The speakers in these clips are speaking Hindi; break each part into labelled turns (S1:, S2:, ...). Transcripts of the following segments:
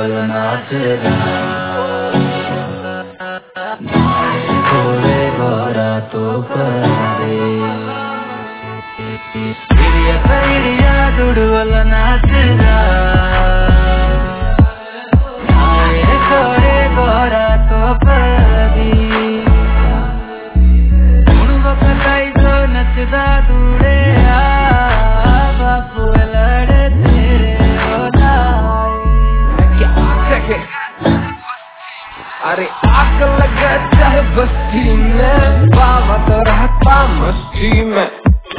S1: वाला नाचदा नारे घोड़े गोरा तो परादे इडिया दुड़ वाला नाचदा नारे घोड़े गोरा तो परादे कई तो नचदा दूड़े बापू लड़े तेरे
S2: अरे आग लगा चाहे बस्ती में बाबा तो रहता मस्ती में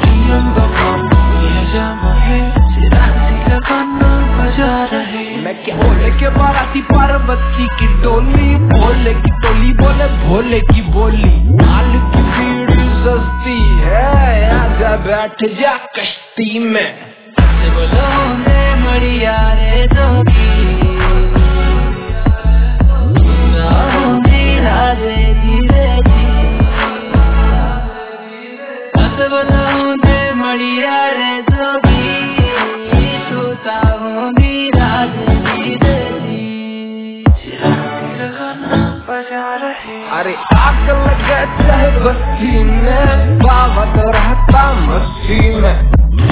S2: मैं क्या बोले के बाराती पार्वती की टोली भोले की टोली बोले भोले की बोली माल की बीड़ी सस्ती है आजा बैठ जा कश्ती में
S1: बोलोंगे मड़िया रे जोगी राजे धीरे बोलोंगे मड़िया रे जोगी तूता होंगी राजे धीरे
S2: अरे आग लगा चाहे बस्ती में बाबा तो रहता मस्ती में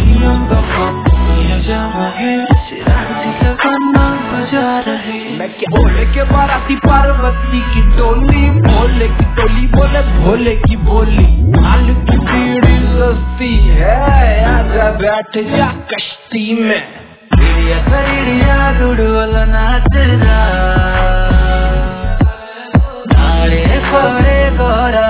S2: मैं क्या बोले के बाराती पार्वती की टोली भोले की टोली बोले भोले की बोली माल की बीड़ी सस्ती है आजा बैठ जा कश्ती में
S1: इडिया दुड़ वाला नाचदा नारे घोड़े गोरा